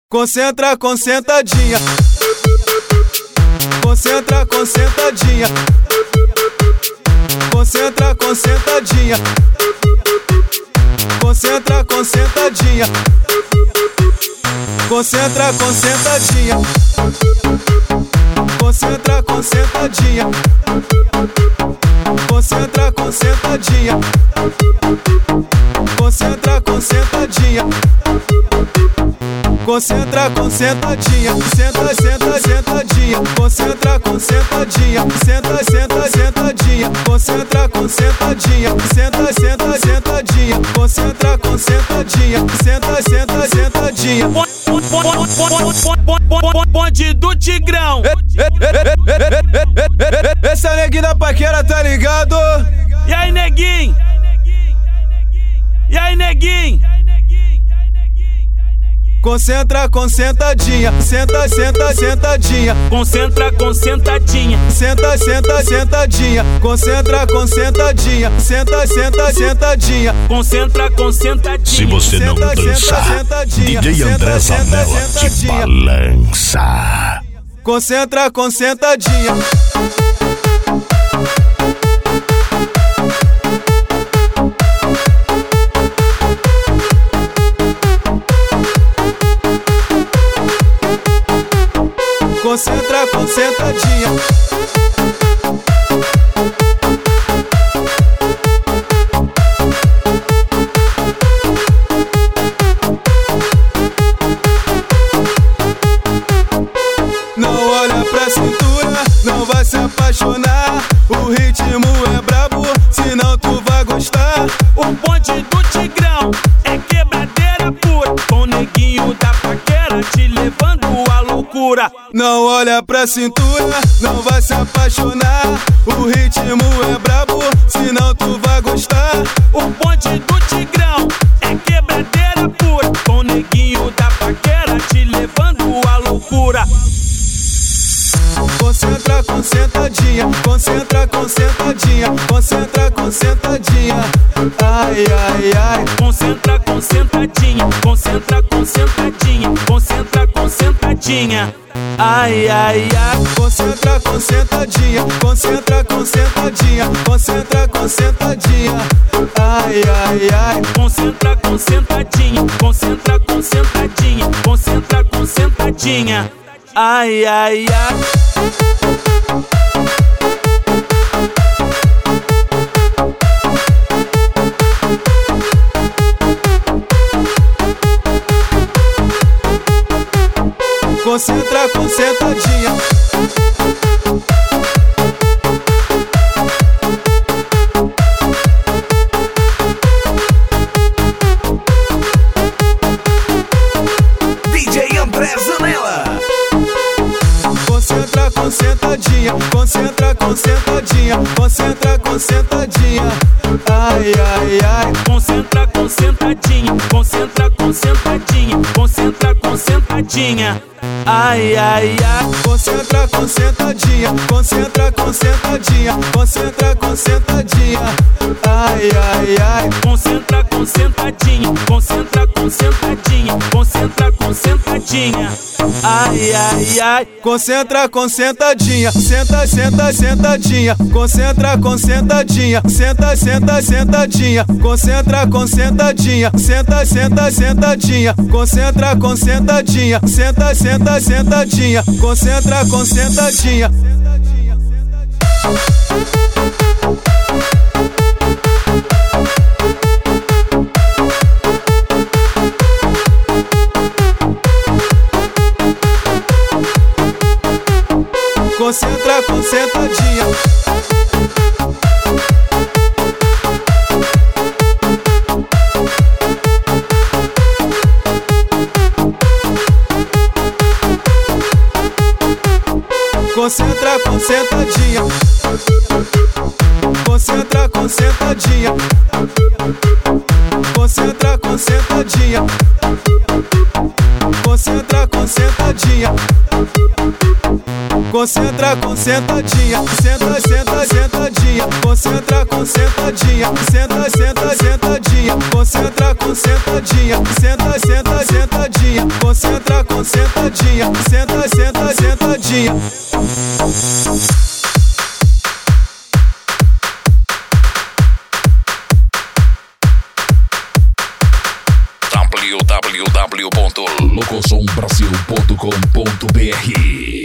Concentra, concentradinha. Concentra, concentradinha. Concentra, concentradinha. Concentra, concentradinha. Concentra, concentradinha. Concentra, concentradinha. Concentra, concentradinha. Concentra, concentradinha. Concentra, concentradinha. Senta, senta, sentadinha. Concentra, concentradinha. Senta, senta, sentadinha. Concentra, concentradinha. Senta, senta, sentadinha. Concentra, concentradinha. Senta, senta, sentadinha. Bonde do Tigrão. Esse é o neguinho da paquera, tá ligado? E aí, neguinho? E aí, neguinho? Concentra, concentradinha. Senta, senta, sentadinha. Concentra, concentradinha. Senta, senta, sentadinha. Concentra, concentradinha. Senta, senta, sentadinha. Concentra, concentradinha. Se você não dançar, DJ André Zanella te balança. Concentra, concentradinha. Concentra, concentradinha. Não olha pra cintura, não vai se apaixonar. O ritmo é brabo, senão tu vai gostar. O bonde do Tigrão é quebradeira pura, com o neguinho da paquera te levando à loucura. Não olha pra cintura, não vai se apaixonar. O ritmo é brabo, senão tu vai gostar. O bonde do Tigrão é quebradeira pura, com o neguinho da paquera te levando à loucura. Concentra, concentradinha. Concentra, concentradinha. Concentra, concentradinha. Ai, ai, ai. Concentra, concentradinha. Concentra, concentradinha. Concentra, concentradinha. Ai, ai, ai. Concentra, concentradinha. Concentra, concentradinha. Concentra, concentradinha. Ai, ai, ai. Concentra, concentradinha. Concentra, concentradinha. Concentra, concentradinha. Ai, ai, ai. Concentra, concentradinha. DJ André Zanella. Concentra, concentradinha. Concentra, concentradinha. Concentra, concentradinha. Ai, ai, ai. Concentra, concentradinha. Concentra, concentradinha. Concentra, concentradinha. Ai, ai, ai. Concentra, concentradinha. Concentra, concentradinha. Concentra, concentradinha. Ai, ai, ai. Concentra, concentradinha. Concentra, concentradinha. Concentra, concentradinha. Ai, ai, ai. Concentra, concentradinha. Senta, senta, sentadinha. Concentra, concentradinha. Senta, senta, sentadinha. Concentra, concentradinha. Senta, senta, sentadinha. Concentra, concentradinha. Senta, senta, sentadinha. Concentra, concentradinha. Concentra, concentradinha. Concentra, concentradinha. Concentra, concentradinha. Concentra, concentradinha. Concentra, concentradinha. concentra com sentadinha, senta, senta, sentadinha, concentra com sentadinha, senta, senta, sentadinha, concentra com sentadinha, senta, senta, sentadinha, concentra com sentadinha, senta, senta, sentadinha. www.locosombrasil.com.br